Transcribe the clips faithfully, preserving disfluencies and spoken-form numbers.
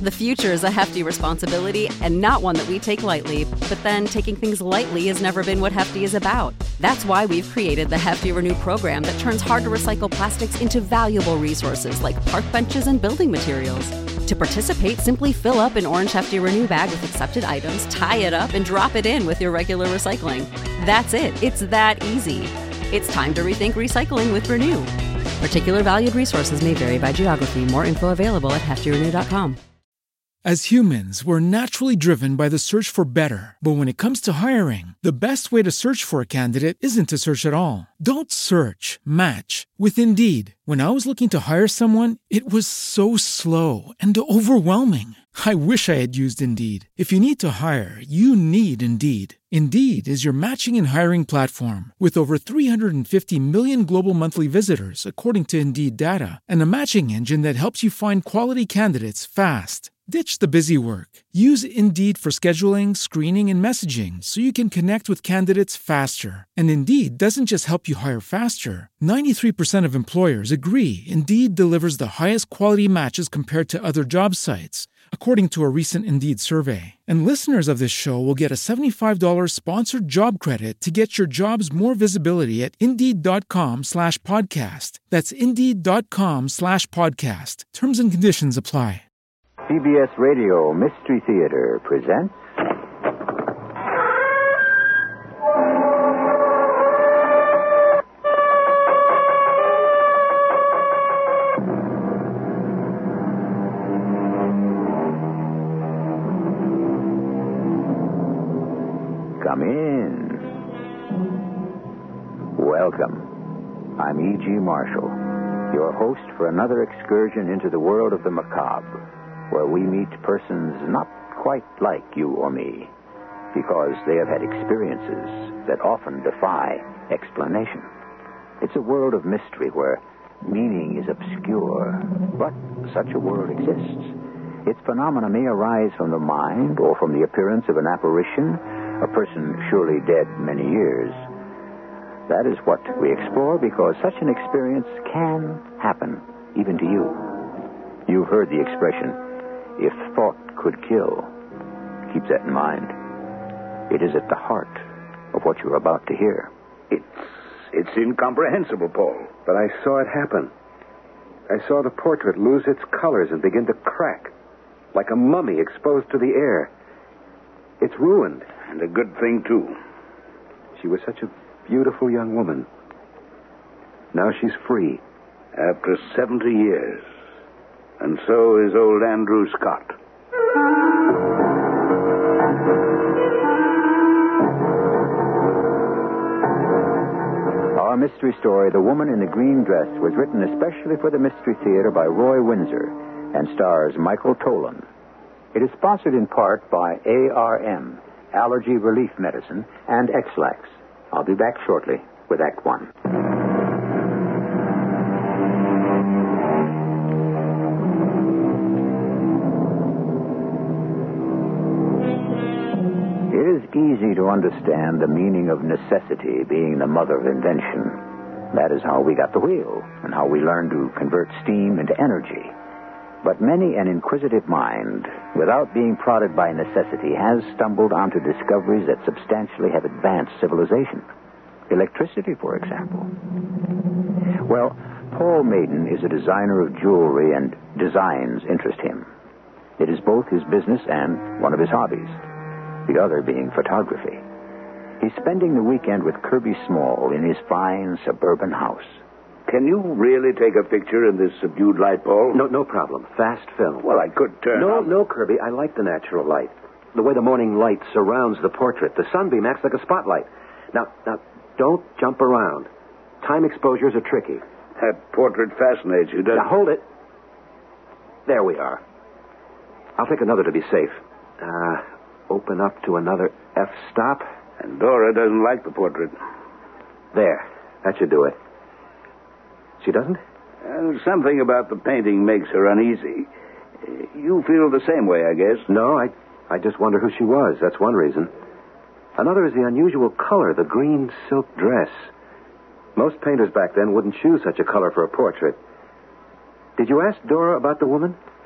The future is a hefty responsibility and not one that we take lightly, but then taking things lightly has never been what Hefty is about. That's why we've created the Hefty Renew program that turns hard-to-recycle plastics into valuable resources like park benches and building materials. To participate, simply fill up an orange Hefty Renew bag with accepted items, tie it up, and drop it in with your regular recycling. That's it. It's that easy. It's time to rethink recycling with Renew. Particular valued resources may vary by geography. More info available at hefty renew dot com. As humans, we're naturally driven by the search for better. But when it comes to hiring, the best way to search for a candidate isn't to search at all. Don't search, match with Indeed. When I was looking to hire someone, it was so slow and overwhelming. I wish I had used Indeed. If you need to hire, you need Indeed. Indeed is your matching and hiring platform with over three hundred fifty million global monthly visitors, according to Indeed data, and a matching engine that helps you find quality candidates fast. Ditch the busy work. Use Indeed for scheduling, screening, and messaging so you can connect with candidates faster. And Indeed doesn't just help you hire faster. ninety-three percent of employers agree Indeed delivers the highest quality matches compared to other job sites, according to a recent Indeed survey. And listeners of this show will get a seventy-five dollars sponsored job credit to get your jobs more visibility at Indeed.com slash podcast. That's Indeed.com slash podcast. Terms and conditions apply. C B S Radio Mystery Theater presents... Come in. Welcome. I'm E G. Marshall, your host for another excursion into the world of the macabre, where we meet persons not quite like you or me, because they have had experiences that often defy explanation. It's a world of mystery where meaning is obscure, but such a world exists. Its phenomena may arise from the mind or from the appearance of an apparition, a person surely dead many years. That is what we explore, because such an experience can happen, even to you. You've heard the expression, if thought could kill. Keep that in mind. It is at the heart of what you're about to hear. It's it's incomprehensible, Paul. But I saw it happen. I saw the portrait lose its colors and begin to crack, like a mummy exposed to the air. It's ruined. And a good thing, too. She was such a beautiful young woman. Now she's free. After seventy years. And so is old Andrew Scott. Our mystery story, The Woman in the Green Dress, was written especially for the Mystery Theater by Roy Windsor and stars Michael Tolan. It is sponsored in part by A R M, Allergy Relief Medicine, and X-Lax. I'll be back shortly with Act One. It is easy to understand the meaning of necessity being the mother of invention. That is how we got the wheel and how we learned to convert steam into energy. But many an inquisitive mind, without being prodded by necessity, has stumbled onto discoveries that substantially have advanced civilization. Electricity, for example. Well, Paul Maiden is a designer of jewelry, and designs interest him. It is both his business and one of his hobbies, the other being photography. He's spending the weekend with Kirby Small in his fine suburban house. Can you really take a picture in this subdued light, Paul? No, no problem. Fast film. Well, I could turn No, on... no, Kirby. I like the natural light. The way the morning light surrounds the portrait. The sunbeam acts like a spotlight. Now, now, don't jump around. Time exposures are tricky. That portrait fascinates you, doesn't it? Now, hold it. There we are. I'll take another to be safe. Uh, open up to another f-stop. And Dora doesn't like the portrait. There. That should do it. She doesn't? Uh, something about the painting makes her uneasy. Uh, you feel the same way, I guess. No, I, I just wonder who she was. That's one reason. Another is the unusual color, the green silk dress. Most painters back then wouldn't choose such a color for a portrait. Did you ask Dora about the woman?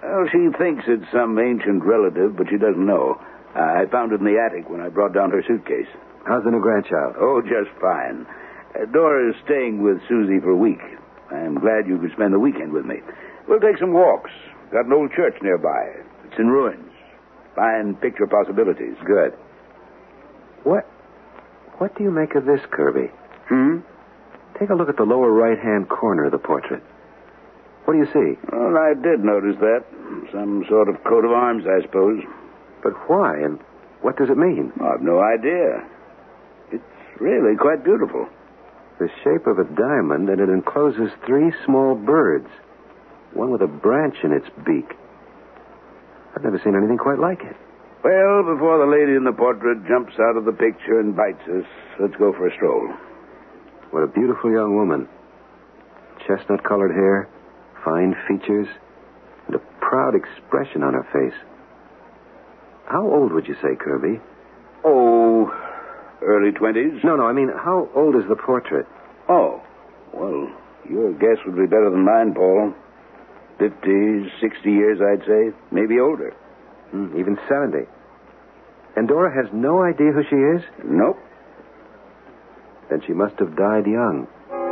Well, she thinks it's some ancient relative, but she doesn't know. Uh, I found it in the attic when I brought down her suitcase. How's the new grandchild? Oh, just fine. Uh, Dora is staying with Susie for a week. I'm glad you could spend the weekend with me. We'll take some walks. Got an old church nearby. It's in ruins. Fine picture possibilities. Good. What What do you make of this, Kirby? Hmm? Take a look at the lower right-hand corner of the portrait. What do you see? Well, I did notice that. Some sort of coat of arms, I suppose. But why, and what does it mean? I've no idea. It's really quite beautiful. The shape of a diamond, and it encloses three small birds. One with a branch in its beak. I've never seen anything quite like it. Well, before the lady in the portrait jumps out of the picture and bites us, let's go for a stroll. What a beautiful young woman. Chestnut-colored hair, fine features, and a proud expression on her face. How old would you say, Kirby? Oh, early twenties? No, no, I mean, how old is the portrait? Oh, well, your guess would be better than mine, Paul. Fifty, sixty years, I'd say. Maybe older. Hmm, even seventy. And Dora has no idea who she is? Nope. Then she must have died young.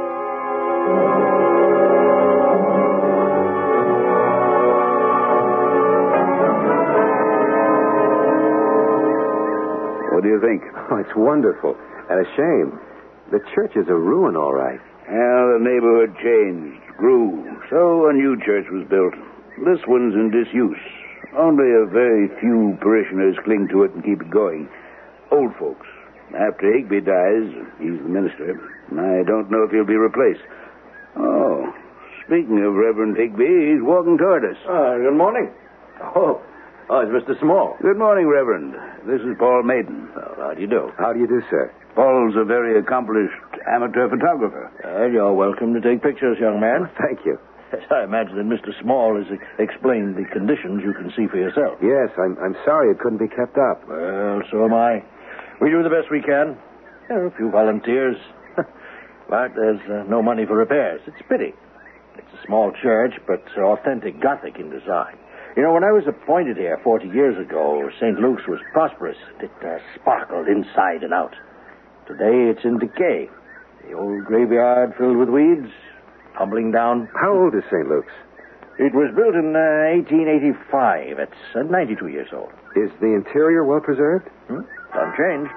What do you think? Oh, it's wonderful. And a shame. The church is a ruin, all right. Well, the neighborhood changed, grew, so a new church was built. This one's in disuse. Only a very few parishioners cling to it and keep it going. Old folks. After Higby dies, he's the minister, I don't know if he'll be replaced. Oh, speaking of Reverend Higby, he's walking toward us. Uh, good morning. Oh, oh, it's Mister Small. Good morning, Reverend. This is Paul Maiden. Well, how do you do? How do you do, sir? Paul's a very accomplished amateur photographer. Uh, you're welcome to take pictures, young man. Thank you. Yes, I imagine that Mister Small has ex- explained the conditions you can see for yourself. Yes, I'm, I'm sorry it couldn't be kept up. Well, so am I. We do the best we can. There are a few volunteers. But there's uh, no money for repairs. It's a pity. It's a small church, but authentic Gothic in design. You know, when I was appointed here forty years ago, Saint Luke's was prosperous. It uh, sparkled inside and out. Today, it's in decay. The old graveyard filled with weeds, tumbling down. How old is Saint Luke's? It was built in uh, eighteen eighty-five. It's uh, ninety-two years old. Is the interior well preserved? Hmm? Unchanged.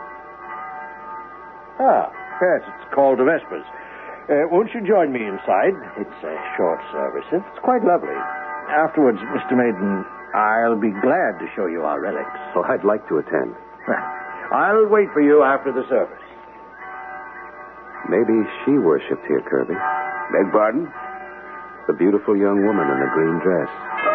Ah, yes, it's called the Vespers. Uh, won't you join me inside? It's a short service. It's quite lovely. Afterwards, Mister Maiden, I'll be glad to show you our relics. Oh, I'd like to attend. I'll wait for you after the service. Maybe she worshipped here, Kirby. Beg pardon? The beautiful young woman in the green dress.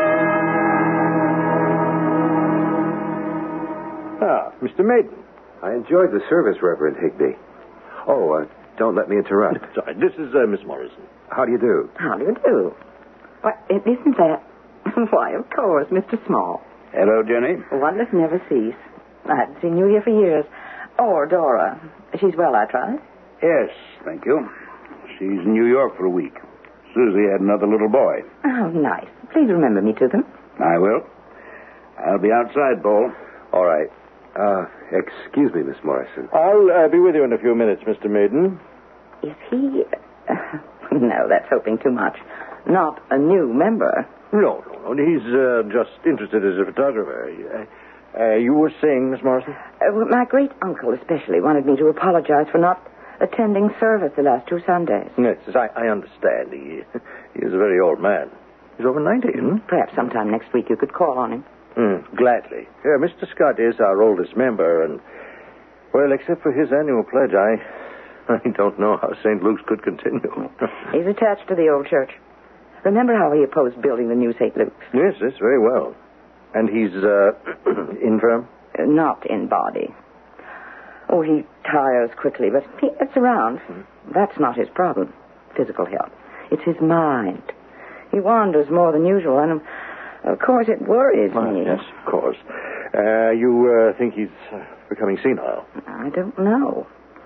Ah, Mister Maiden. I enjoyed the service, Reverend Higby. Oh, uh, don't let me interrupt. Sorry, this is uh, Miss Morrison. How do you do? How do you do? Why, it isn't that... Why, of course, Mister Small. Hello, Jenny. Wonders never cease. I hadn't seen you here for years. Or Dora. She's well, I trust? Yes, thank you. She's in New York for a week. Susie had another little boy. Oh, nice. Please remember me to them. I will. I'll be outside, Paul. All right. Uh, excuse me, Miss Morrison. I'll uh, be with you in a few minutes, Mister Maiden. Is he... no, that's hoping too much. Not a new member. No, no, no. He's uh, just interested as a photographer. Uh, uh, you were saying, Miss Morrison? Uh, well, my great-uncle especially wanted me to apologize for not attending service the last two Sundays. Yes, I, I understand. He, he is a very old man. He's over ninety, hmm? Perhaps sometime next week you could call on him. Mm, gladly. Yeah, Mister Scott is our oldest member, and, well, except for his annual pledge, I, I don't know how Saint Luke's could continue. He's attached to the old church. Remember how he opposed building the new Saint Luke's? Yes, yes, very well. And he's, uh, infirm? Uh, not in body. Oh, he tires quickly, but he gets around. Mm. That's not his problem, physical health. It's his mind. He wanders more than usual, and, of course, it worries well, me. Yes, of course. Uh, you uh, think he's uh, becoming senile? I don't know.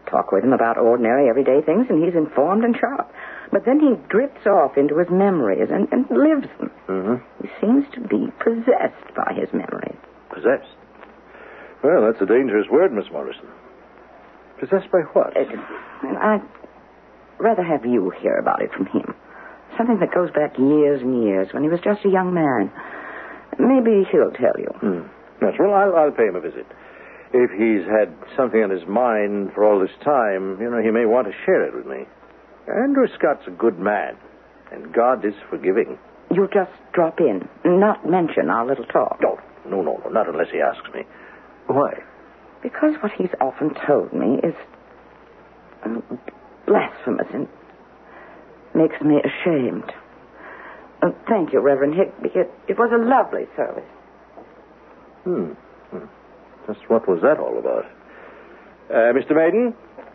talk with him about ordinary, everyday things, and he's informed and sharp. But then he drifts off into his memories and, and lives them. Mm-hmm. He seems to be possessed by his memories. Possessed? Well, that's a dangerous word, Miss Morrison. Possessed by what? Uh, and I'd rather have you hear about it from him. Something that goes back years and years, when he was just a young man. Maybe he'll tell you. Hmm. Yes, well, I'll, I'll pay him a visit. If he's had something on his mind for all this time, you know, he may want to share it with me. Andrew Scott's a good man, and God is forgiving. You'll just drop in, not mention our little talk. No, no, no, no, not unless he asks me. Why? Because what he's often told me is uh, blasphemous and makes me ashamed. Uh, thank you, Reverend Higby. It, it was a lovely service. Hmm. hmm. Just what was that all about? Uh, Mister Maiden?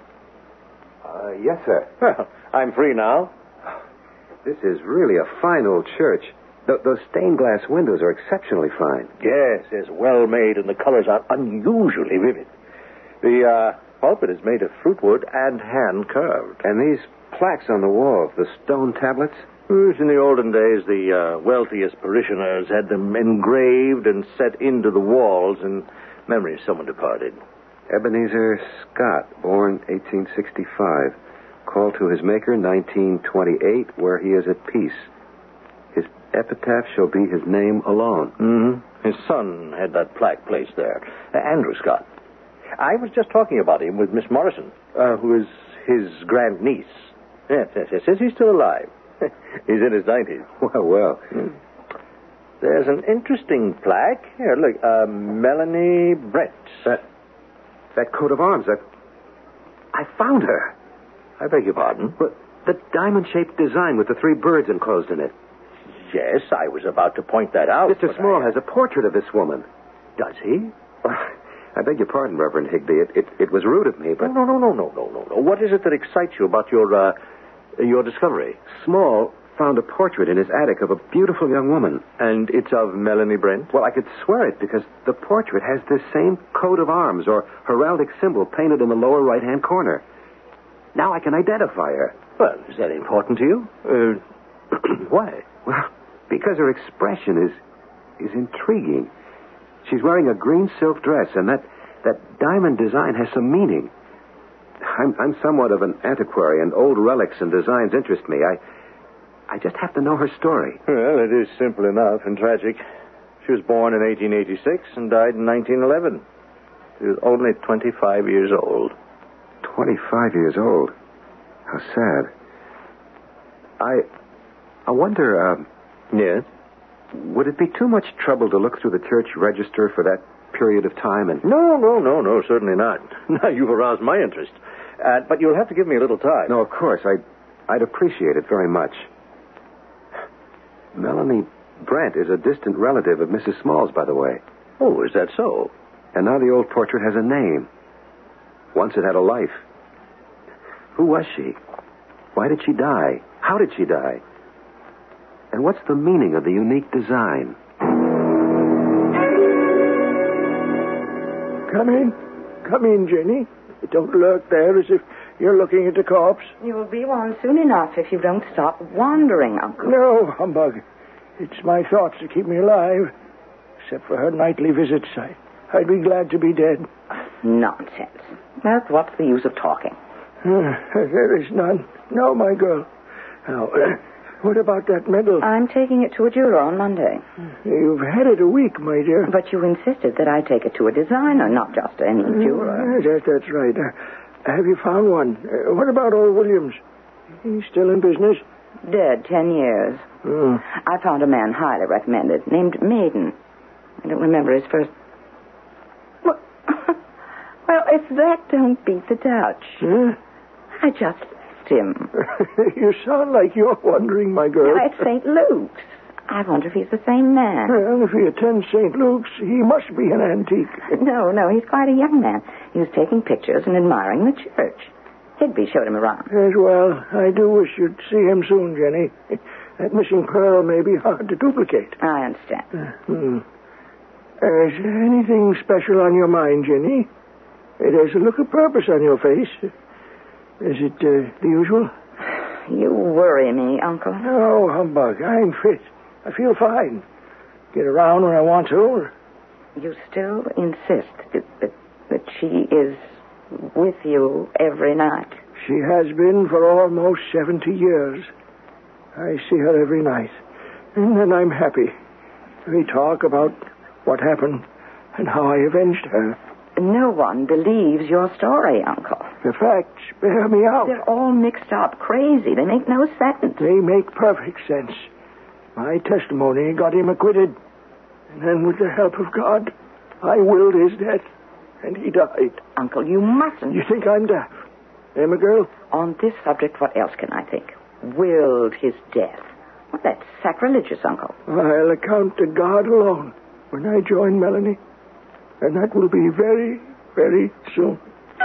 Uh, yes, sir. Well, I'm free now. This is really a fine old church. Th- those stained glass windows are exceptionally fine. Yes, yes, well made, and the colors are unusually vivid. The uh, pulpit is made of fruit wood and hand carved. And these plaques on the walls, the stone tablets? Yes, in the olden days, the uh, wealthiest parishioners had them engraved and set into the walls in memory of someone departed. Ebenezer Scott, born eighteen sixty-five. Called to his Maker, nineteen twenty-eight, where he is at peace. His epitaph shall be his name alone. Mm-hmm. His son had that plaque placed there. Uh, Andrew Scott. I was just talking about him with Miss Morrison, uh, who is his grandniece. Yes, yes, yes, yes, he's still alive. He's in his nineties. Well, well. Mm. There's an interesting plaque. Here, look, uh, Melanie Brent. That, that coat of arms, that... I found her. I beg your pardon? But the diamond-shaped design with the three birds enclosed in it. Yes, I was about to point that out. Mister Small I... has a portrait of this woman. Does he? I beg your pardon, Reverend Higby. It, it, it was rude of me, but... No, no, no, no, no, no, no. What is it that excites you about your, uh, your discovery? Small found a portrait in his attic of a beautiful young woman. And it's of Melanie Brent? Well, I could swear it because the portrait has this same coat of arms or heraldic symbol painted in the lower right-hand corner. Now I can identify her. Well, is that important to you? Uh, why? Well, because her expression is is intriguing. She's wearing a green silk dress, and that, that diamond design has some meaning. I'm, I'm somewhat of an antiquary, and old relics and designs interest me. I I just have to know her story. Well, it is simple enough and tragic. She was born in eighteen eighty-six and died in nineteen eleven. She was only twenty-five years old. twenty-five years old? How sad. I I wonder, uh... Yes? Would it be too much trouble to look through the church register for that period of time and... No, no, no, no, certainly not. Now you've aroused my interest. Uh, but you'll have to give me a little time. No, of course. I'd, I'd appreciate it very much. Melanie Brent is a distant relative of Missus Smalls, by the way. Oh, is that so? And now the old portrait has a name. Once it had a life. Who was she? Why did she die? How did she die? And what's the meaning of the unique design? Come in. Come in, Jenny. Don't lurk there as if you're looking at a corpse. You'll be one soon enough if you don't stop wandering, Uncle. No, humbug. It's my thoughts that keep me alive. Except for her nightly visits, I, I'd be glad to be dead. Nonsense. That's what's the use of talking? Uh, there is none. No, my girl. Now, uh, what about that medal? I'm taking it to a jeweler on Monday. You've had it a week, my dear. But you insisted that I take it to a designer, not just any jeweler. Uh, that, that's right. Uh, have you found one? Uh, what about old Williams? He's still in business? Dead ten years. Mm. I found a man highly recommended, named Maiden. I don't remember his first... Well, well if that don't beat the Dutch. Huh? I just left him. You sound like you're wondering, my girl. At Saint Luke's. I wonder if he's the same man. Well, if he attends Saint Luke's, he must be an antique. No, no, he's quite a young man. He was taking pictures and admiring the church. Higby showed him around. Yes, well, I do wish you'd see him soon, Jenny. That missing pearl may be hard to duplicate. I understand. Uh, hmm. Uh, is there anything special on your mind, Jenny? There's a look of purpose on your face. Is it uh, the usual? You worry me, Uncle. No, humbug. I'm fit. I feel fine. Get around when I want to. You still insist that, that, that she is with you every night? She has been for almost seventy years. I see her every night. And then I'm happy. We talk about what happened and how I avenged her. No one believes your story, Uncle. The facts bear me out. They're all mixed up, crazy. They make no sense. They make perfect sense. My testimony got him acquitted. And then, with the help of God, I willed his death, and he died. Uncle, you mustn't. You think I'm daft? Am I, girl? On this subject, what else can I think? Willed his death. Well, that's sacrilegious, Uncle. I'll account to God alone when I join Melanie. And that will be very, very soon.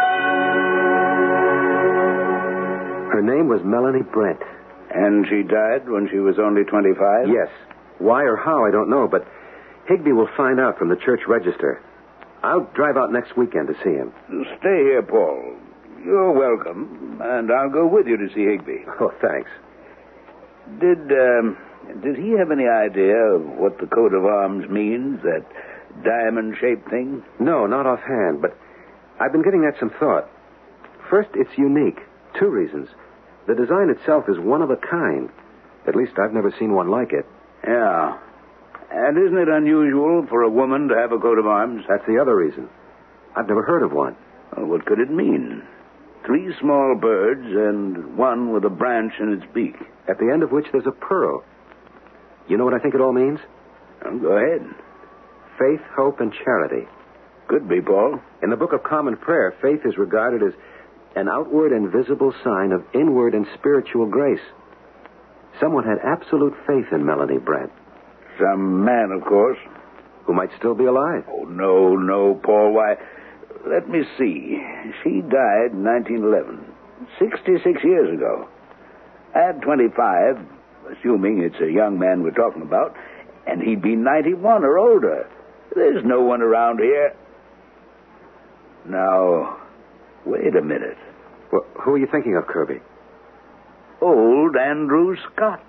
Her name was Melanie Brent. And she died when she was only twenty-five? Yes. Why or how, I don't know, but Higby will find out from the church register. I'll drive out next weekend to see him. Stay here, Paul. You're welcome, and I'll go with you to see Higby. Oh, thanks. Did, um, did he have any idea of what the coat of arms means, that diamond-shaped thing? No, not offhand, but I've been giving that some thought. First, it's unique. Two reasons. The design itself is one of a kind. At least I've never seen one like it. Yeah. And isn't it unusual for a woman to have a coat of arms? That's the other reason. I've never heard of one. Well, what could it mean? Three small birds and one with a branch in its beak. At the end of which there's a pearl. You know what I think it all means? Well, go ahead. Faith, hope, and charity. Could be, Paul. In the Book of Common Prayer, faith is regarded as an outward and visible sign of inward and spiritual grace. Someone had absolute faith in Melanie Brent. Some man, of course. Who might still be alive. Oh, no, no, Paul. Why, let me see. She died in nineteen eleven. sixty-six years ago. At twenty-five, assuming it's a young man we're talking about, and he'd be ninety-one or older. There's no one around here. Now, wait a minute. Well, who are you thinking of, Kirby? Old Andrew Scott.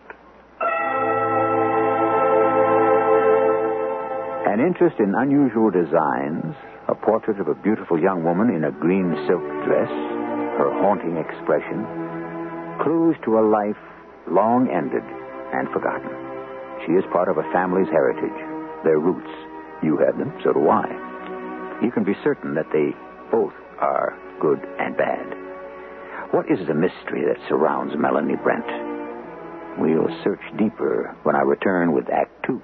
An interest in unusual designs, a portrait of a beautiful young woman in a green silk dress, her haunting expression, clues to a life long ended and forgotten. She is part of a family's heritage, their roots. You have them, so do I. You can be certain that they both are good and bad. What is the mystery that surrounds Melanie Brent? We'll search deeper when I return with Act Two.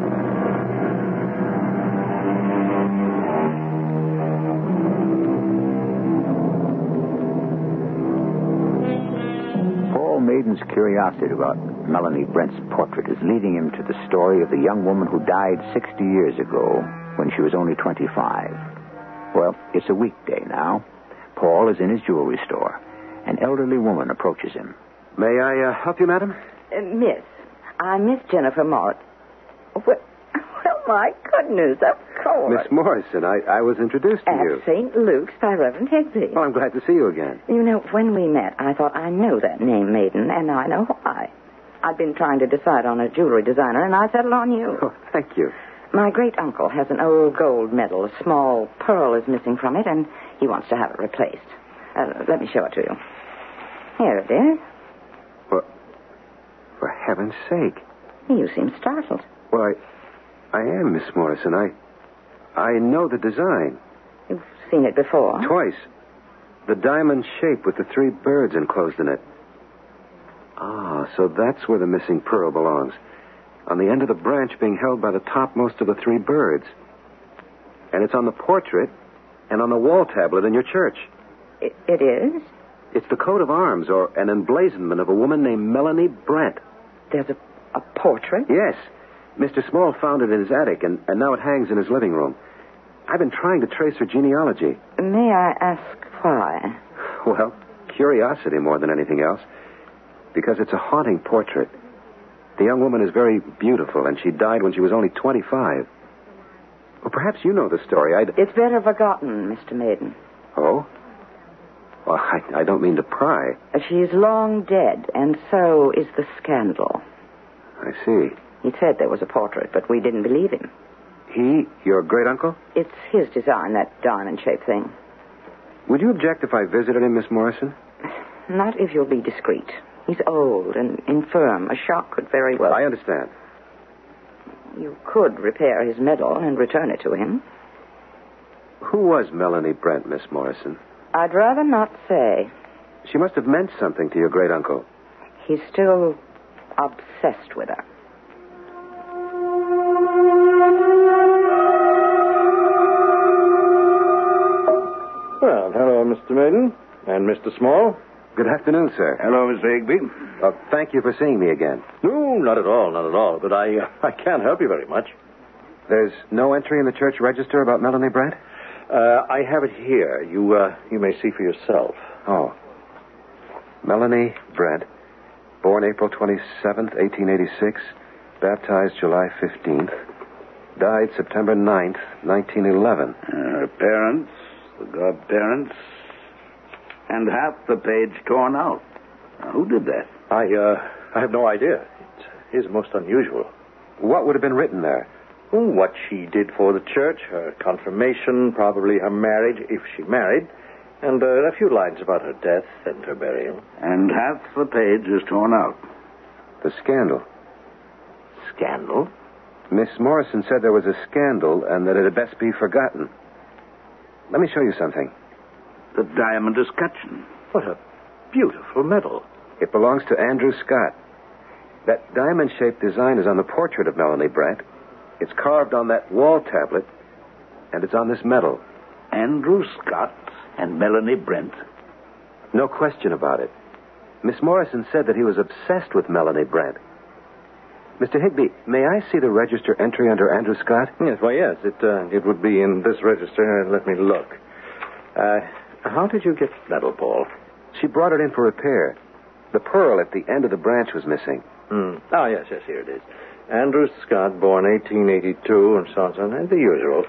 Paul Maiden's curiosity about Melanie Brent's portrait is leading him to the story of the young woman who died sixty years ago when she was only twenty-five. Well, it's a weekday now. Paul is in his jewelry store. An elderly woman approaches him. May I uh, help you, madam? Uh, miss, I'm Miss Jennifer Morris. Well, well, my goodness, of course. Miss Morrison, I, I was introduced to At you. Saint Luke's by Reverend Higby. Well, I'm glad to see you again. You know, when we met, I thought I know that name, Maiden, and I know why. I've been trying to decide on a jewelry designer, and I settled on you. Oh, thank you. My great-uncle has an old gold medal. A small pearl is missing from it, and he wants to have it replaced. Uh, let me show it to you. Here it is. For, for heaven's sake. You seem startled. Well, I, I am, Miss Morrison. I, I know the design. You've seen it before? Twice. The diamond shape with the three birds enclosed in it. Ah, so that's where the missing pearl belongs. On the end of the branch being held by the topmost of the three birds. And it's on the portrait and on the wall tablet in your church. It, it is? It's the coat of arms or an emblazonment of a woman named Melanie Brent. There's a, a portrait? Yes. Mister Small found it in his attic, and, and now it hangs in his living room. I've been trying to trace her genealogy. May I ask why? Well, curiosity more than anything else. Because it's a haunting portrait. The young woman is very beautiful, and she died when she was only twenty-five. Well, perhaps you know the story. I'd... It's better forgotten, Mister Maiden. Oh? Well, I, I don't mean to pry. She is long dead, and so is the scandal. I see. He said there was a portrait, but we didn't believe him. He, your great-uncle? It's his design, that diamond-shaped thing. Would you object if I visited him, Miss Morrison? Not if you'll be discreet. He's old and infirm. A shock could very well... I understand. You could repair his medal and return it to him. Who was Melanie Brent, Miss Morrison? I'd rather not say. She must have meant something to your great-uncle. He's still obsessed with her. Well, hello, Mister Maiden. And Mister Small. Good afternoon, sir. Hello, Mister Higby. Uh, thank you for seeing me again. No, not at all, not at all. But I, uh, I can't help you very much. There's no entry in the church register about Melanie Brent? Uh, I have it here. You, uh, you may see for yourself. Oh. Melanie Brent, born April twenty-seventh, eighteen eighty-six, baptized July fifteenth, died September ninth, nineteen eleven. Uh, her parents, the godparents, and half the page torn out. Now, who did that? I, uh, I have no idea. It is most unusual. What would have been written there? Oh, what she did for the church, her confirmation, probably her marriage, if she married, and uh, a few lines about her death and her burial. And half the page is torn out. The scandal. Scandal? Miss Morrison said there was a scandal and that it had best be forgotten. Let me show you something. The diamond escutcheon. What a beautiful medal. It belongs to Andrew Scott. That diamond-shaped design is on the portrait of Melanie Brent. It's carved on that wall tablet, and it's on this medal. Andrew Scott and Melanie Brent. No question about it. Miss Morrison said that he was obsessed with Melanie Brent. Mister Higby, may I see the register entry under Andrew Scott? Yes, why, yes. It, uh, it would be in this register. Let me look. Uh, how did you get the medal, Paul? She brought it in for repair. The pearl at the end of the branch was missing. Hmm. Oh, yes, yes, here it is. Andrew Scott, born eighteen eighty-two, and so on, so on, and the usual.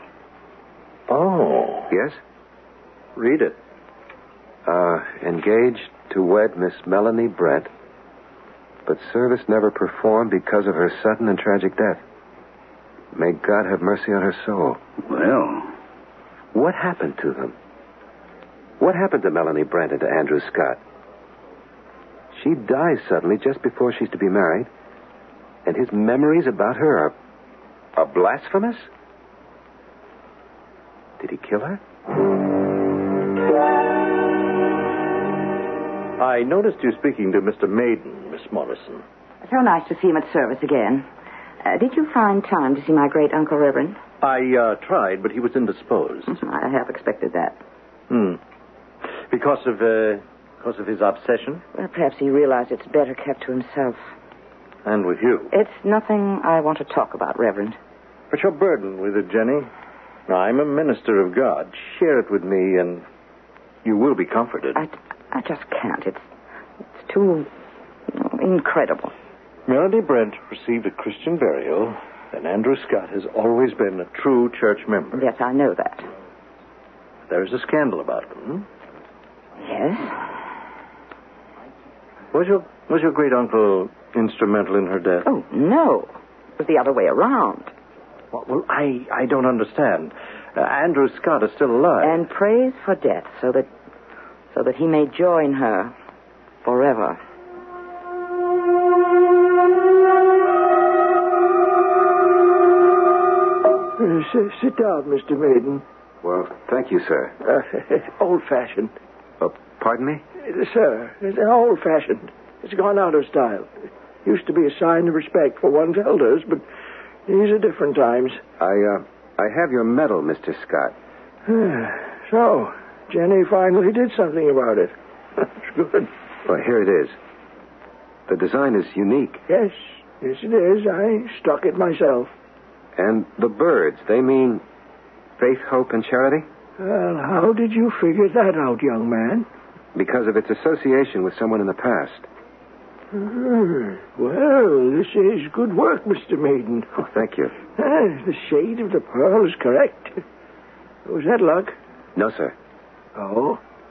Oh. Yes? Read it. Uh, engaged to wed Miss Melanie Brent, but service never performed because of her sudden and tragic death. May God have mercy on her soul. Well, what happened to them? What happened to Melanie Brent and to Andrew Scott? She dies suddenly just before she's to be married, and his memories about her are, are blasphemous? Did he kill her? I noticed you speaking to Mister Maiden, Miss Morrison. So nice to see him at service again. Uh, did you find time to see my great-uncle, Reverend? I uh, tried, but he was indisposed. I half expected that. Hmm. Because of, uh, because of his obsession? Well, perhaps he realized it's better kept to himself. And with you? It's nothing I want to talk about, Reverend. But you're burdened with it, Jenny. I'm a minister of God. Share it with me, and you will be comforted. I, I just can't. It's, it's too you know, incredible. Melanie Brent received a Christian burial, and Andrew Scott has always been a true church member. Yes, I know that. There's a scandal about them. Yes? Was your, was your great-uncle instrumental in her death? Oh, no. It was the other way around. Well, well I, I don't understand. Uh, Andrew Scott is still alive. And prays for death so that so that he may join her forever. Uh, sit down, Mister Maiden. Well, thank you, sir. Uh, old-fashioned. Uh, pardon me? Uh, sir, it's old-fashioned. It's gone out of style. It used to be a sign of respect for one's elders, but these are different times. I, uh, I have your medal, Mister Scott. So, Jenny finally did something about it. That's good. Well, here it is. The design is unique. Yes, yes it is. I struck it myself. And the birds, they mean faith, hope, and charity? Well, how did you figure that out, young man? Because of its association with someone in the past. Hmm. Well, this is good work, Mister Maiden. Oh, thank you. Ah, the shade of the pearl is correct. Was that luck? No, sir. Oh?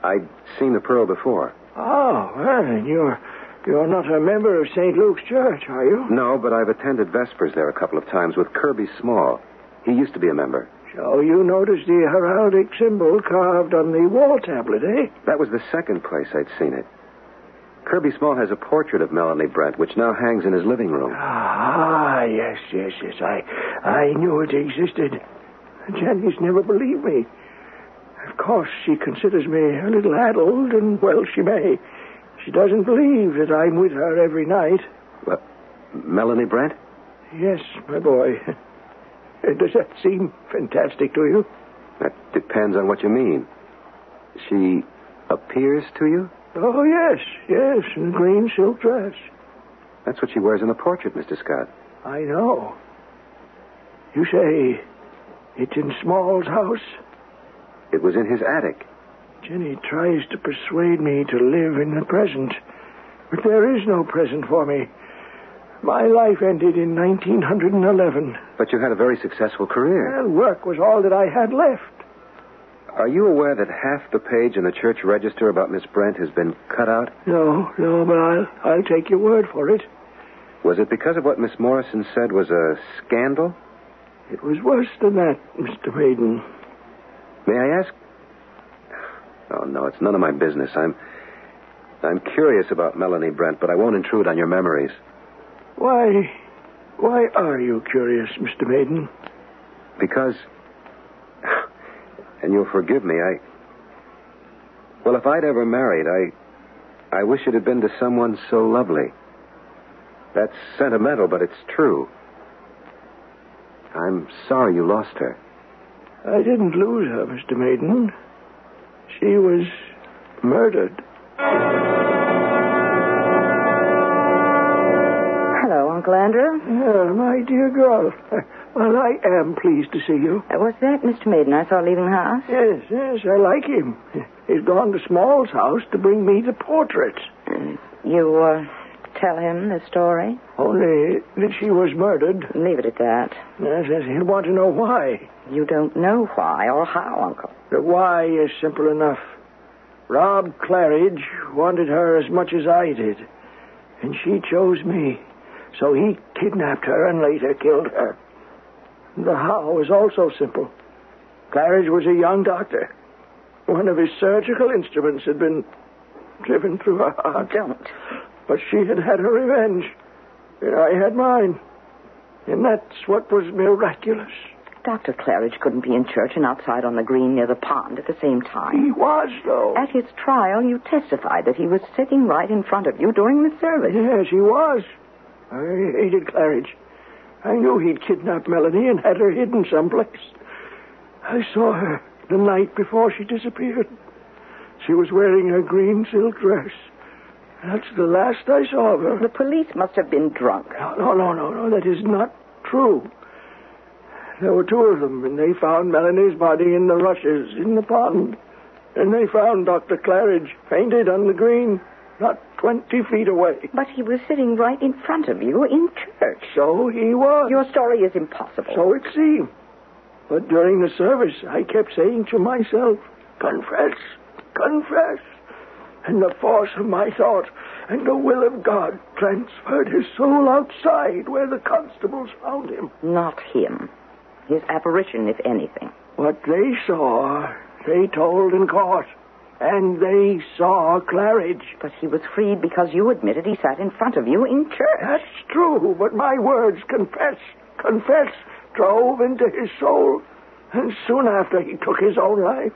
I'd seen the pearl before. Oh, well, then you're, you're not a member of Saint Luke's Church, are you? No, but I've attended Vespers there a couple of times with Kirby Small. He used to be a member. So you noticed the heraldic symbol carved on the wall tablet, eh? That was the second place I'd seen it. Kirby Small has a portrait of Melanie Brent, which now hangs in his living room. Ah, yes, yes, yes. I, I knew it existed. Jenny's never believed me. Of course, she considers me a little addled, and, well, she may. She doesn't believe that I'm with her every night. What, Melanie Brent? Yes, my boy. Does that seem fantastic to you? That depends on what you mean. She appears to you? Oh, yes, yes, in a green silk dress. That's what she wears in the portrait, Mister Scott. I know. You say it's in Small's house? It was in his attic. Jenny tries to persuade me to live in the present, but there is no present for me. My life ended in nineteen eleven. But you had a very successful career. Well, work was all that I had left. Are you aware that half the page in the church register about Miss Brent has been cut out? No, no, but I'll, I'll take your word for it. Was it because of what Miss Morrison said was a scandal? It was worse than that, Mister Maiden. May I ask? Oh, no, it's none of my business. I'm, I'm curious about Melanie Brent, but I won't intrude on your memories. Why, why are you curious, Mister Maiden? Because, and you'll forgive me, I, well, if I'd ever married, I, I wish it had been to someone so lovely. That's sentimental, but it's true. I'm sorry you lost her. I didn't lose her, Mister Maiden. She was murdered. Hello, Uncle Andrew. Yeah, my dear girl. Well, I am pleased to see you. Uh, was that Mister Maiden I saw leaving the house? Yes, yes, I like him. He's gone to Small's house to bring me the portrait. Uh, you, uh, tell him the story? Only that she was murdered. Leave it at that. Yes, yes, he'll want to know why. You don't know why or how, Uncle. The why is simple enough. Rob Claridge wanted her as much as I did, and she chose me. So he kidnapped her and later killed her. The how is also simple. Claridge was a young doctor. One of his surgical instruments had been driven through her heart. Don't. But she had had her revenge, and I had mine. And that's what was miraculous. Doctor Claridge couldn't be in church and outside on the green near the pond at the same time. He was, though. At his trial, you testified that he was sitting right in front of you during the service. Yes, he was. I hated Claridge. I knew he'd kidnapped Melanie and had her hidden someplace. I saw her the night before she disappeared. She was wearing a green silk dress. That's the last I saw of her. The police must have been drunk. No, no, no, no, no. That is not true. There were two of them, and they found Melanie's body in the rushes in the pond. And they found Doctor Claridge fainted on the green, not twenty feet away. But he was sitting right in front of you in church. So he was. Your story is impossible. So it seemed. But during the service, I kept saying to myself, confess, confess. And the force of my thought and the will of God transferred his soul outside where the constables found him. Not him. His apparition, if anything. What they saw, they told in court. And they saw Claridge. But he was freed because you admitted he sat in front of you in church. That's true, but my words, confess, confess, drove into his soul. And soon after, he took his own life.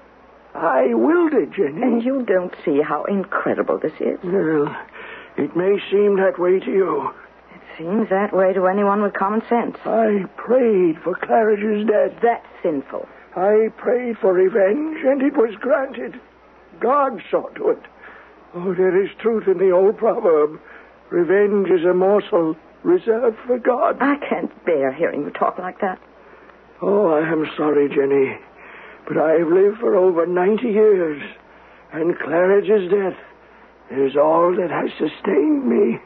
I willed it, Jenny. And you don't see how incredible this is? Well, it may seem that way to you. It seems that way to anyone with common sense. I prayed for Claridge's death. That's sinful. I prayed for revenge, and it was granted. God saw to it. Oh, there is truth in the old proverb. Revenge is a morsel reserved for God. I can't bear hearing you talk like that. Oh, I am sorry, Jenny. But I have lived for over ninety years, and Claridge's death is all that has sustained me.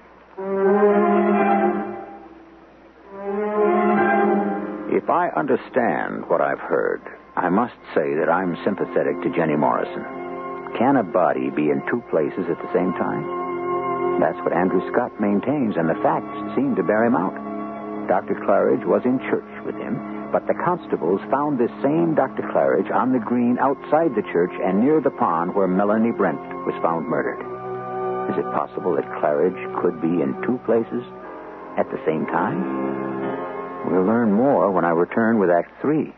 If I understand what I've heard, I must say that I'm sympathetic to Jenny Morrison. Can a body be in two places at the same time? That's what Andrew Scott maintains, and the facts seem to bear him out. Doctor Claridge was in church with him, but the constables found this same Doctor Claridge on the green outside the church and near the pond where Melanie Brent was found murdered. Is it possible that Claridge could be in two places at the same time? We'll learn more when I return with Act Three.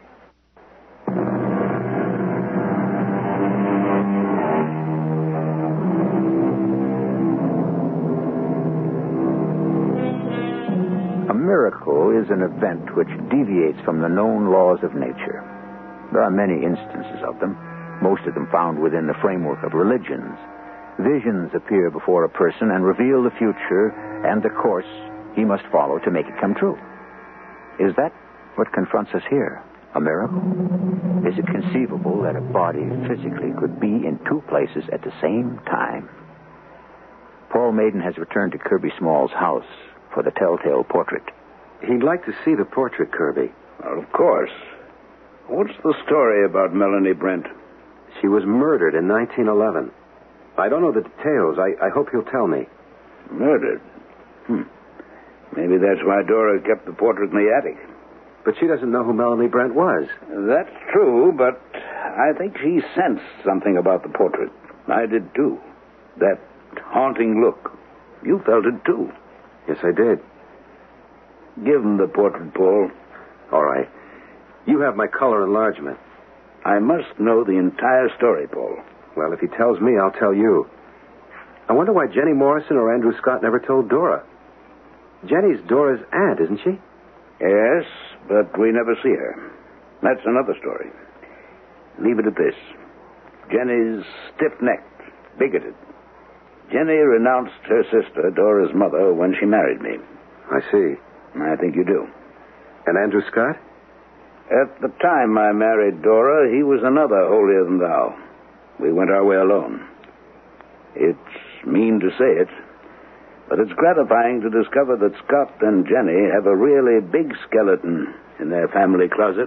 A miracle is an event which deviates from the known laws of nature. There are many instances of them, most of them found within the framework of religions. Visions appear before a person and reveal the future and the course he must follow to make it come true. Is that what confronts us here? A miracle? Is it conceivable that a body physically could be in two places at the same time? Paul Maiden has returned to Kirby Small's house for the telltale portrait. He'd like to see the portrait, Kirby. Well, of course. What's the story about Melanie Brent? She was murdered in nineteen eleven. I don't know the details. I, I hope he'll tell me. Murdered? Hmm. Maybe that's why Dora kept the portrait in the attic. But she doesn't know who Melanie Brent was. That's true, but I think she sensed something about the portrait. I did, too. That haunting look. You felt it, too. Yes, I did. Give him the portrait, Paul. All right. You have my color enlargement. I must know the entire story, Paul. Well, if he tells me, I'll tell you. I wonder why Jenny Morrison or Andrew Scott never told Dora. Jenny's Dora's aunt, isn't she? Yes, but we never see her. That's another story. Leave it at this. Jenny's stiff-necked, bigoted. Jenny renounced her sister, Dora's mother, when she married me. I see. I think you do. And Andrew Scott? At the time I married Dora, he was another holier-than-thou. We went our way alone. It's mean to say it, but it's gratifying to discover that Scott and Jenny have a really big skeleton in their family closet.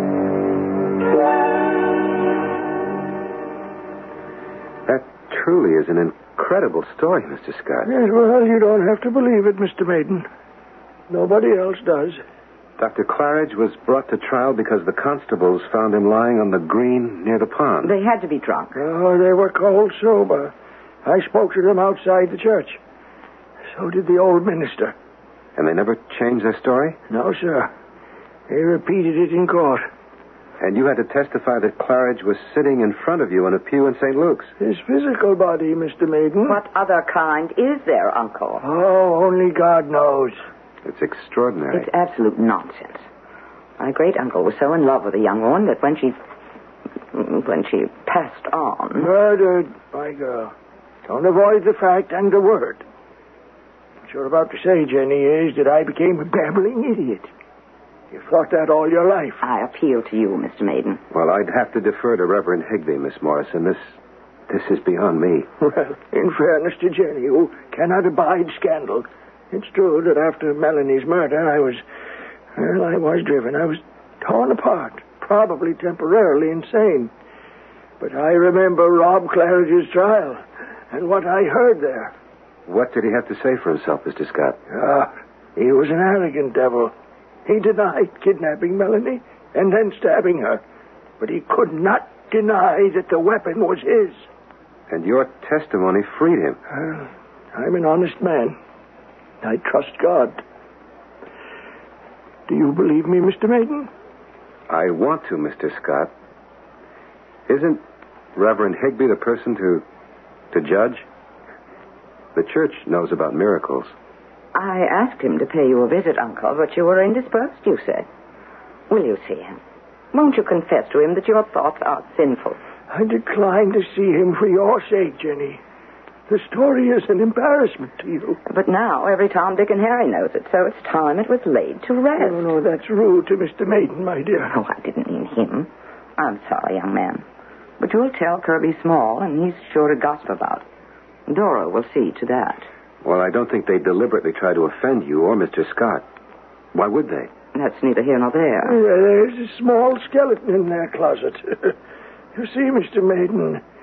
That truly is an incredible story, Mister Scott. Yes, well, you don't have to believe it, Mister Maiden. Nobody else does. Doctor Claridge was brought to trial because the constables found him lying on the green near the pond. They had to be drunk. Oh, they were cold sober. I spoke to them outside the church. So did the old minister. And they never changed their story? No, sir. They repeated it in court. And you had to testify that Claridge was sitting in front of you in a pew in Saint Luke's. His physical body, Mister Maiden. What other kind is there, Uncle? Oh, only God knows. It's extraordinary. It's absolute nonsense. My great-uncle was so in love with a young woman that when she... when she passed on... Murdered, my girl. Don't avoid the fact and the word. What you're about to say, Jenny, is that I became a babbling idiot. You've thought that all your life. I appeal to you, Mister Maiden. Well, I'd have to defer to Reverend Higby, Miss Morrison. This... this is beyond me. Well, in fairness to Jenny, who cannot abide scandal... It's true that after Melanie's murder, I was, well, I was driven. I was torn apart, probably temporarily insane. But I remember Rob Claridge's trial and what I heard there. What did he have to say for himself, Mister Scott? Ah, he was an arrogant devil. He denied kidnapping Melanie and then stabbing her. But he could not deny that the weapon was his. And your testimony freed him. Well, I'm an honest man. I trust God. Do you believe me, Mister Maiden? I want to, Mister Scott. Isn't Reverend Higby the person to to judge? The church knows about miracles. I asked him to pay you a visit, Uncle, but you were indisposed, you said. Will you see him? Won't you confess to him that your thoughts are sinful? I decline to see him for your sake, Jenny. The story is an embarrassment to you. But now every Tom, Dick, and Harry knows it, so it's time it was laid to rest. No, no, that's rude to Mister Maiden, my dear. Oh, I didn't mean him. I'm sorry, young man. But you'll tell Kirby Small, and he's sure to gossip about it. Dora will see to that. Well, I don't think they deliberately try to offend you or Mister Scott. Why would they? That's neither here nor there. There's a small skeleton in their closet. You see, Mister Maiden,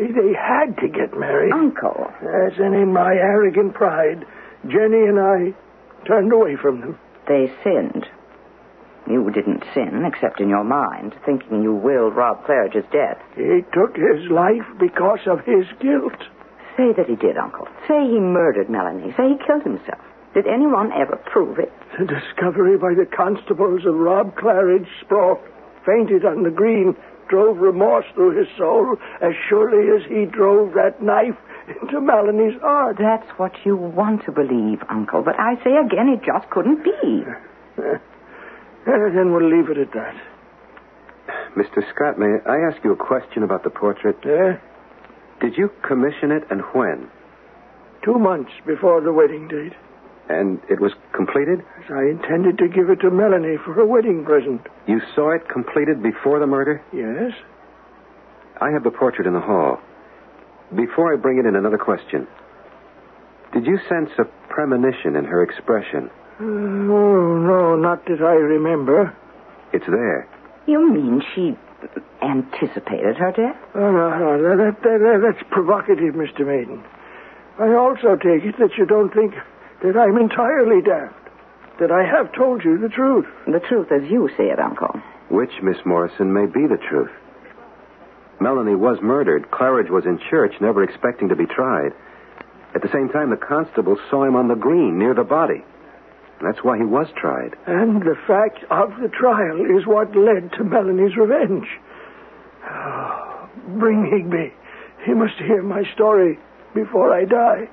They had to get married. Uncle. Yes, and in my arrogant pride, Jenny and I turned away from them. They sinned. You didn't sin, except in your mind, thinking you willed Rob Claridge's death. He took his life because of his guilt. Say that he did, Uncle. Say he murdered Melanie. Say he killed himself. Did anyone ever prove it? The discovery by the constables of Rob Claridge sprawled, fainted on the green, drove remorse through his soul as surely as he drove that knife into Melanie's heart. That's what you want to believe, Uncle. But I say again, it just couldn't be. Uh, then we'll leave it at that. Mister Scott, may I ask you a question about the portrait? Yeah? Did you commission it, and when? Two months before the wedding date. And it was completed? I intended to give it to Melanie for a wedding present. You saw it completed before the murder? Yes. I have the portrait in the hall. Before I bring it in, another question. Did you sense a premonition in her expression? Uh, oh, no, not that I remember. It's there. You mean she anticipated her death? Oh, no, no, that, that, that, that's provocative, Mister Maiden. I also take it that you don't think that I'm entirely daft, that I have told you the truth. The truth as you see it, Uncle. Which, Miss Morrison, may be the truth. Melanie was murdered. Claridge was in church, never expecting to be tried. At the same time, the constable saw him on the green near the body. And that's why he was tried. And the fact of the trial is what led to Melanie's revenge. Oh, bring Higby. He must hear my story before I die.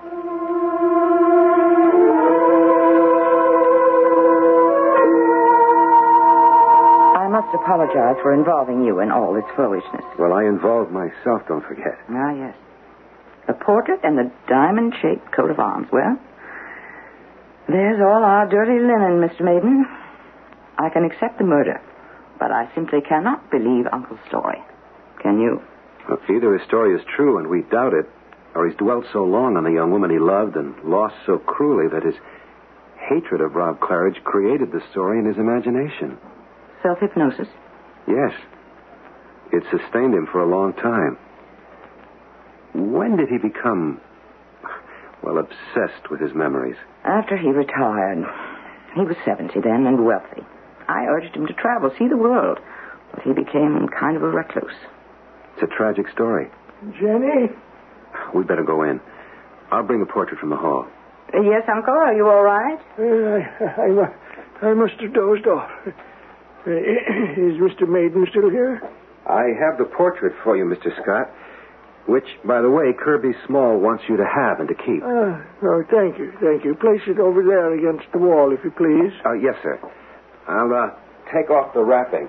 I must apologize for involving you in all this foolishness. Well, I involved myself, don't forget. Ah, yes. The portrait and the diamond-shaped coat of arms. Well, there's all our dirty linen, Mister Maiden. I can accept the murder, but I simply cannot believe Uncle's story. Can you? Well, either his story is true and we doubt it, or he's dwelt so long on the young woman he loved and lost so cruelly that his hatred of Rob Claridge created the story in his imagination. Self-hypnosis? Yes. It sustained him for a long time. When did he become, well, obsessed with his memories? After he retired. He was seventy then and wealthy. I urged him to travel, see the world, but he became kind of a recluse. It's a tragic story. Jenny? We'd better go in. I'll bring the portrait from the hall. Uh, yes, Uncle, are you all right? Uh, I, I, I must have dozed off. Uh, is Mister Maiden still here? I have the portrait for you, Mister Scott, which, by the way, Kirby Small wants you to have and to keep. Ah, oh, thank you, thank you. Place it over there against the wall, if you please. Uh, yes, sir. I'll uh, take off the wrapping.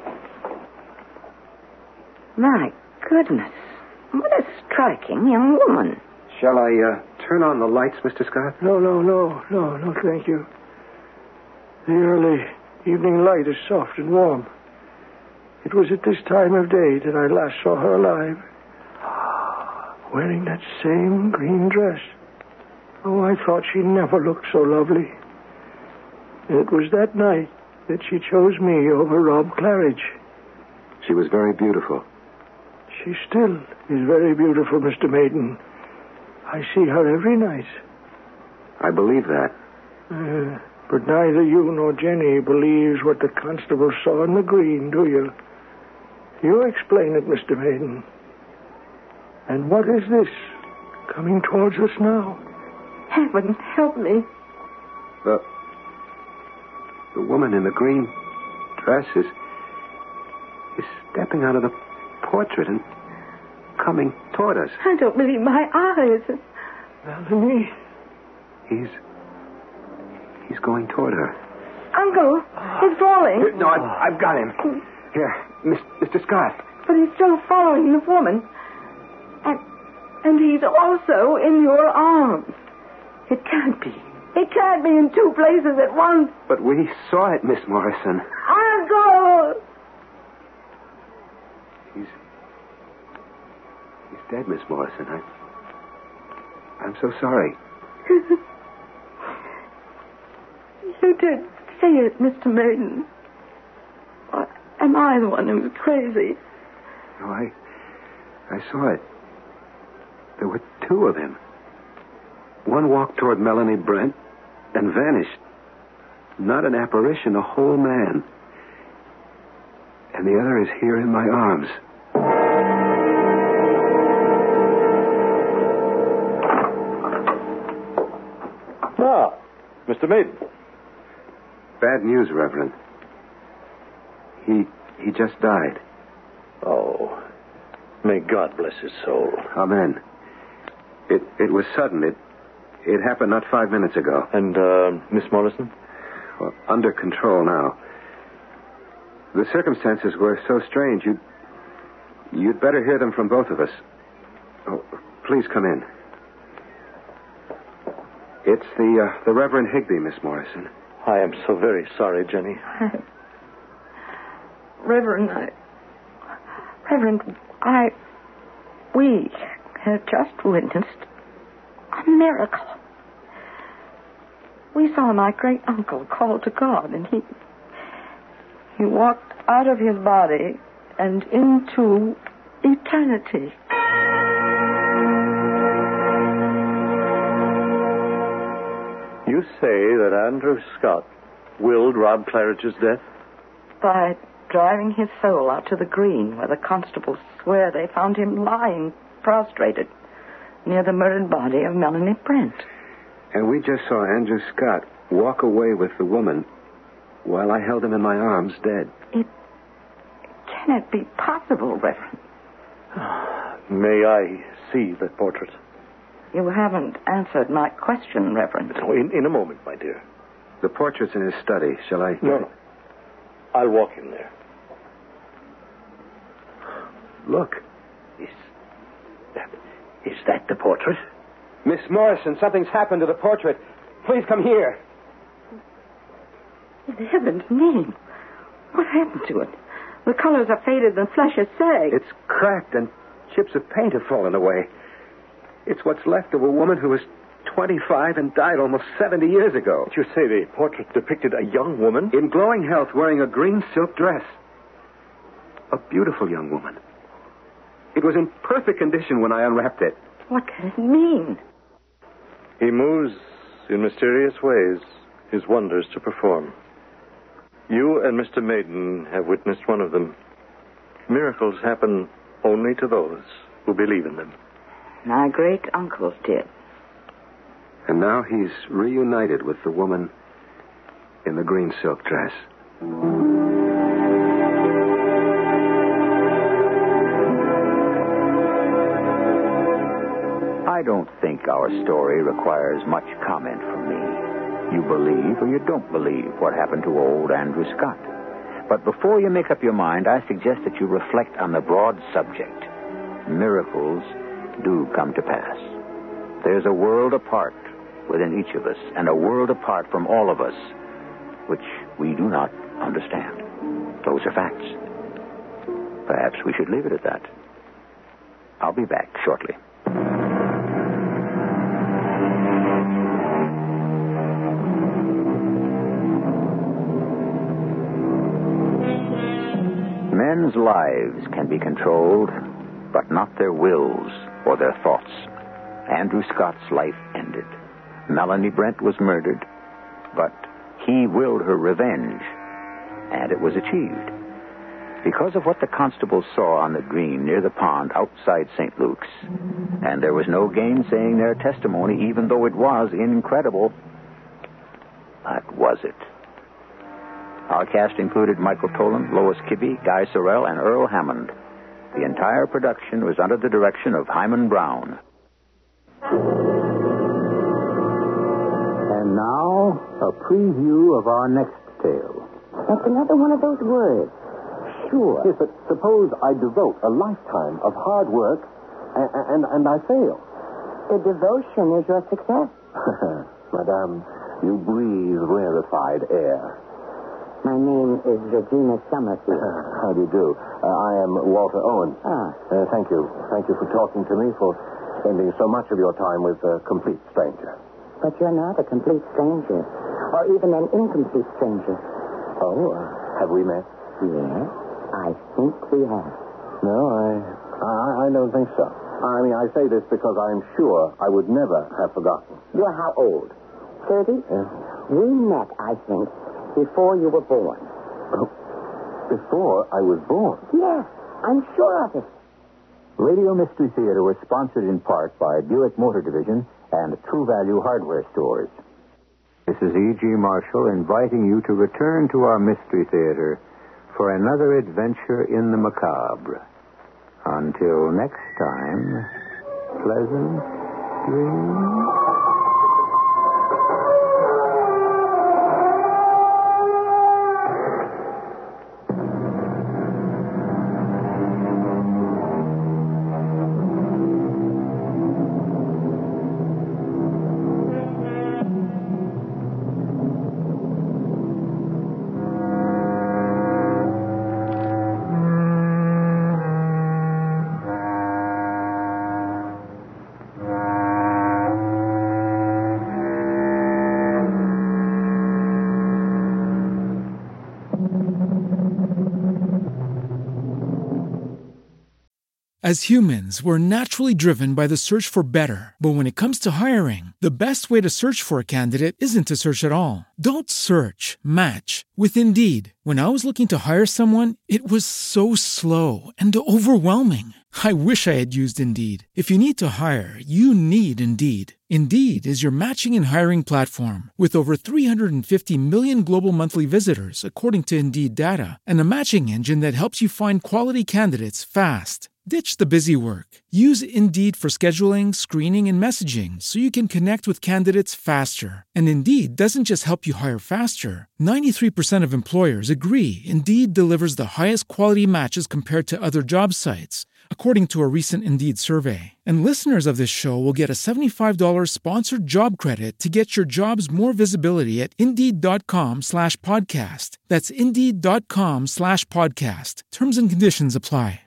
My goodness. What a striking young woman. Shall I uh, turn on the lights, Mister Scott? No, no, no, no, no, thank you. The early evening light is soft and warm. It was at this time of day that I last saw her alive. Wearing that same green dress. Oh, I thought she never looked so lovely. And it was that night that she chose me over Rob Claridge. She was very beautiful. She still is very beautiful, Mister Maiden. I see her every night. I believe that. Uh, but neither you nor Jenny believes what the constable saw in the green, do you? You explain it, Mister Maiden. And what is this coming towards us now? Heaven help me. The, the woman in the green dress is, is stepping out of the portrait and coming toward us. I don't believe my eyes. Melanie? He's... He's going toward her. Uncle, he's falling. No, I've, I've got him. Here, Miss, Mister Scott. But he's still following the woman. And, and he's also in your arms. It can't be. It can't be in two places at once. But we saw it, Miss Morrison. Uncle! He's... He's dead, Miss Morrison. I... I'm so sorry. You did say it, Mister Maiden. Or am I the one who's crazy? No, I... I saw it. There were two of him. One walked toward Melanie Brent and vanished. Not an apparition, a whole man. And the other is here in my arms. Ah, Mister Maiden. Bad news, Reverend. He he just died. Oh, may God bless his soul. Amen. It it was sudden. It it happened not five minutes ago. And uh, Miss Morrison? Well, under control now. The circumstances were so strange. You'd you'd better hear them from both of us. Oh, please come in. It's the uh, the Reverend Higby, Miss Morrison. I am so very sorry, Jenny. Reverend, I... Reverend, I... We have just witnessed a miracle. We saw my great uncle called to God, and he... He walked out of his body and into eternity. You say that Andrew Scott willed Rob Claridge's death? By driving his soul out to the green, where the constables swear they found him lying prostrated near the murdered body of Melanie Brent. And we just saw Andrew Scott walk away with the woman while I held him in my arms, dead. It... Can it be possible, Reverend? May I see that portrait? You haven't answered my question, Reverend. No, in, in a moment, my dear. The portrait's in his study. Shall I... No, no. I'll walk in there. Look. Is that, is that the portrait? Miss Morrison, something's happened to the portrait. Please come here. In heaven's name, what happened to it? The colors are faded and flesh is sagged. It's cracked and chips of paint have fallen away. It's what's left of a woman who was twenty-five and died almost seventy years ago. But you say the portrait depicted a young woman? In glowing health, wearing a green silk dress. A beautiful young woman. It was in perfect condition when I unwrapped it. What can it mean? He moves in mysterious ways, his wonders to perform. You and Mister Maiden have witnessed one of them. Miracles happen only to those who believe in them. My great uncles did. And now he's reunited with the woman in the green silk dress. I don't think our story requires much comment from me. You believe or you don't believe what happened to old Andrew Scott. But before you make up your mind, I suggest that you reflect on the broad subject. Miracles do come to pass. There's a world apart within each of us, and a world apart from all of us, which we do not understand. Those are facts. Perhaps we should leave it at that. I'll be back shortly. Men's lives can be controlled, but not their wills or their thoughts. Andrew Scott's life ended. Melanie Brent was murdered, but he willed her revenge, and it was achieved. Because of what the constables saw on the green near the pond outside Saint Luke's, and there was no gainsaying their testimony, even though it was incredible. But was it? Our cast included Michael Toland, Lois Kibbe, Guy Sorrell, and Earl Hammond. The entire production was under the direction of Hyman Brown. And now, a preview of our next tale. That's another one of those words. Sure. Yes, but suppose I devote a lifetime of hard work and, and, and I fail. The devotion is your success. Madame, you breathe rarefied air. My name is Regina Summerfield. How do you do? Uh, I am Walter Owen. Ah. Uh, thank you. Thank you for talking to me, for spending so much of your time with a complete stranger. But you're not a complete stranger, or even an incomplete stranger. Oh, uh, have we met? Yes, I think we have. No, I, I, I don't think so. I mean, I say this because I'm sure I would never have forgotten. You're how old? Thirty? Yeah. We met, I think, before you were born. Oh, before I was born? Yes, I'm sure of it. Radio Mystery Theater was sponsored in part by Buick Motor Division and True Value Hardware Stores. This is E G. Marshall inviting you to return to our Mystery Theater for another adventure in the macabre. Until next time, pleasant dreams. As humans, we're naturally driven by the search for better. But when it comes to hiring, the best way to search for a candidate isn't to search at all. Don't search, match with Indeed. When I was looking to hire someone, it was so slow and overwhelming. I wish I had used Indeed. If you need to hire, you need Indeed. Indeed is your matching and hiring platform with over three hundred fifty million global monthly visitors, according to Indeed data, and a matching engine that helps you find quality candidates fast. Ditch the busy work. Use Indeed for scheduling, screening, and messaging so you can connect with candidates faster. And Indeed doesn't just help you hire faster. ninety-three percent of employers agree Indeed delivers the highest quality matches compared to other job sites, according to a recent Indeed survey. And listeners of this show will get a seventy-five dollars sponsored job credit to get your jobs more visibility at Indeed.com slash podcast. That's Indeed.com slash podcast. Terms and conditions apply.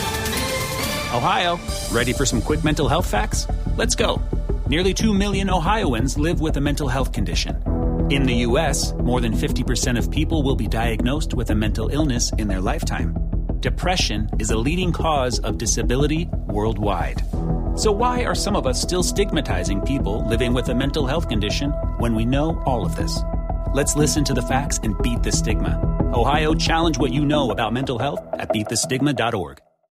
Ohio, ready for some quick mental health facts? Let's go. Nearly two million Ohioans live with a mental health condition. In the U S, more than fifty percent of people will be diagnosed with a mental illness in their lifetime. Depression is a leading cause of disability worldwide. So why are some of us still stigmatizing people living with a mental health condition when we know all of this? Let's listen to the facts and beat the stigma. Ohio, challenge what you know about mental health at beat the stigma dot org.